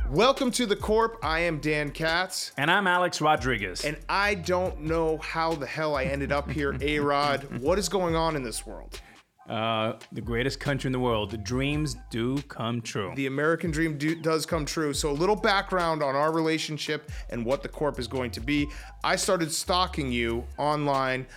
Welcome to The Corp. I am Dan Katz. And I'm Alex Rodriguez. And I don't know how the hell I ended up here, A-Rod. What is going on in this world? The greatest country in the world. The dreams do come true. The American dream does come true. So a little background on our relationship and what The Corp is going to be. I started stalking you online.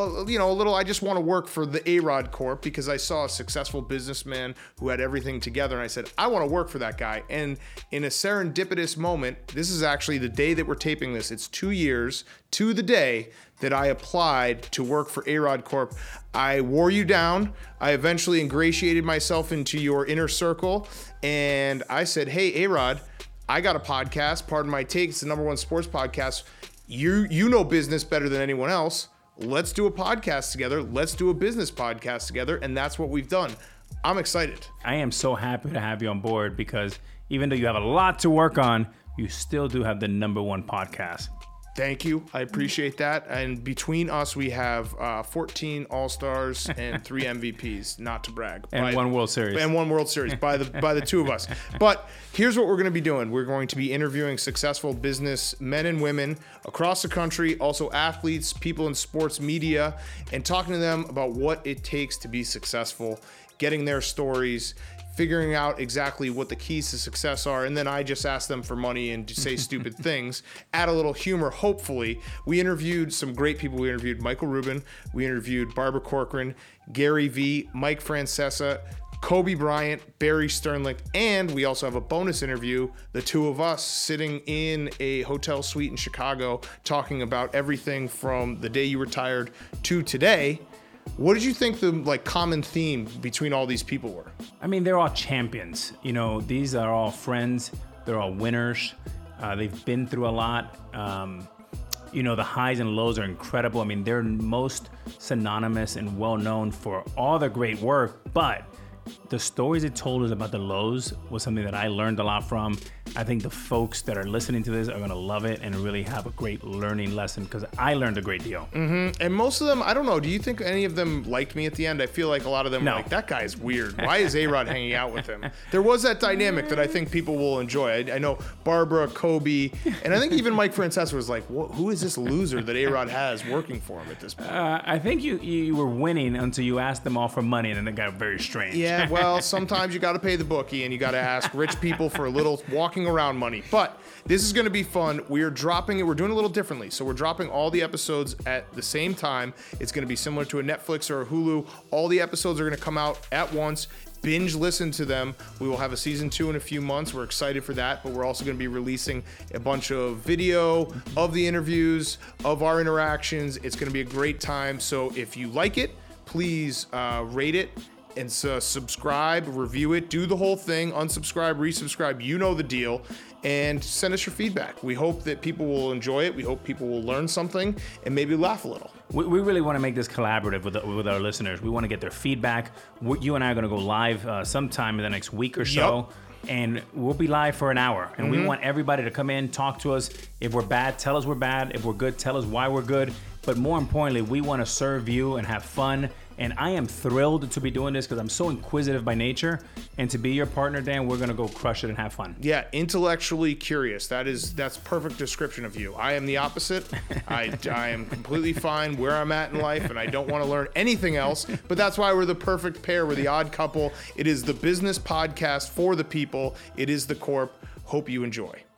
I just want to work for the A-Rod Corp because I saw a successful businessman who had everything together. And I said, I want to work for that guy. And in a serendipitous moment, this is actually the day that we're taping this. It's 2 years to the day that I applied to work for A-Rod Corp. I wore you down. I eventually ingratiated myself into your inner circle. And I said, hey, A-Rod, I got a podcast. Pardon my take. It's the #1 sports podcast. You know business better than anyone else. Let's do a podcast together. Let's do a business podcast together. And that's what we've done. I'm excited. I am so happy to have you on board because even though you have a lot to work on, you still do have the #1 podcast. Thank you. I appreciate that. And between us, we have 14 All-Stars and 3 MVPs, not to brag. And 1 World Series. And 1 World Series by the two of us. But here's what we're going to be doing. We're going to be interviewing successful business men and women across the country, also athletes, people in sports media, and talking to them about what it takes to be successful, getting their stories, figuring out exactly what the keys to success are, and then I just ask them for money and say stupid things, add a little humor, hopefully. We interviewed some great people. We interviewed Michael Rubin, we interviewed Barbara Corcoran, Gary Vee, Mike Francesa, Kobe Bryant, Barry Sternlicht, and we also have a bonus interview, the two of us sitting in a hotel suite in Chicago talking about everything from the day you retired to today. What did you think the common theme between all these people were? I mean, they're all champions. You know, these are all friends. They're all winners. They've been through a lot. The highs and lows are incredible. I mean, they're most synonymous and well known for all their great work, but the stories it told us about the lows was something that I learned a lot from. I think the folks that are listening to this are going to love it and really have a great learning lesson because I learned a great deal. Mm-hmm. And most of them, I don't know, do you think any of them liked me at the end? I feel like a lot of them were like, that guy's weird. Why is A-Rod hanging out with him? There was that dynamic that I think people will enjoy. I know Barbara, Kobe, and I think even Mike Francesa was like, who is this loser that A-Rod has working for him at this point? I think you were winning until you asked them all for money and then it got very strange. Yeah, well, sometimes you got to pay the bookie and you got to ask rich people for a little walking around money. But this is going to be fun. We are dropping it. We're doing it a little differently. So we're dropping all the episodes at the same time. It's going to be similar to a Netflix or a Hulu. All the episodes are going to come out at once. Binge listen to them. We will have a season 2 in a few months. We're excited for that, but we're also going to be releasing a bunch of video of the interviews, of our interactions. It's going to be a great time. So if you like it, please rate it. And so subscribe, review it, do the whole thing, unsubscribe, resubscribe, you know the deal, and send us your feedback. We hope that people will enjoy it. We hope people will learn something and maybe laugh a little. We really want to make this collaborative with our listeners. We want to get their feedback. You and I are going to go live sometime in the next week or so. Yep. And we'll be live for an hour. And we want everybody to come in, talk to us. If we're bad, tell us we're bad. If we're good, tell us why we're good. But more importantly, we want to serve you and have fun. And I am thrilled to be doing this because I'm so inquisitive by nature. And to be your partner, Dan, we're going to go crush it and have fun. Yeah, intellectually curious. That's perfect description of you. I am the opposite. I am completely fine where I'm at in life, and I don't want to learn anything else. But that's why we're the perfect pair. We're the odd couple. It is the business podcast for the people. It is The Corp. Hope you enjoy.